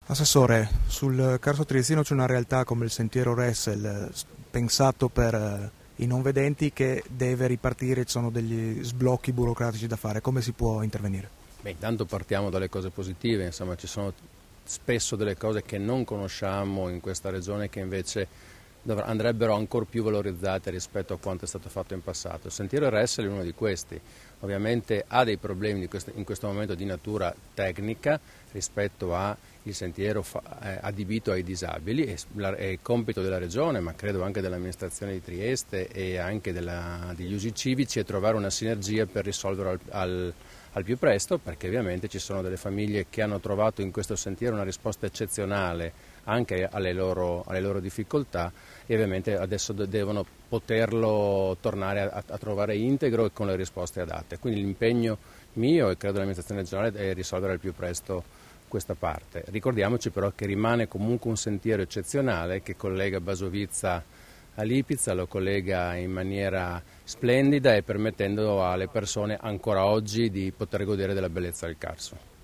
Assessore, sul Carso Triestino c'è una realtà come il Sentiero Ressel, pensato per i non vedenti, che deve ripartire, ci sono degli sblocchi burocratici da fare. Come si può intervenire? Beh, intanto partiamo dalle cose positive, insomma ci sono spesso delle cose che non conosciamo in questa regione che invece andrebbero ancora più valorizzate rispetto a quanto è stato fatto in passato. Il Sentiero Ressel è uno di questi, ovviamente ha dei problemi in questo momento di natura tecnica rispetto al sentiero adibito ai disabili, è compito della Regione, ma credo anche dell'amministrazione di Trieste e anche degli usi civici, è trovare una sinergia per risolverlo al più presto, perché ovviamente ci sono delle famiglie che hanno trovato in questo sentiero una risposta eccezionale anche alle loro difficoltà e ovviamente adesso devono poterlo tornare a trovare integro e con le risposte adatte. Quindi l'impegno mio e credo dell'amministrazione regionale è risolvere al più presto questa parte. Ricordiamoci però che rimane comunque un sentiero eccezionale che collega Basovizza a Lipizza, lo collega in maniera splendida e permettendo alle persone ancora oggi di poter godere della bellezza del Carso.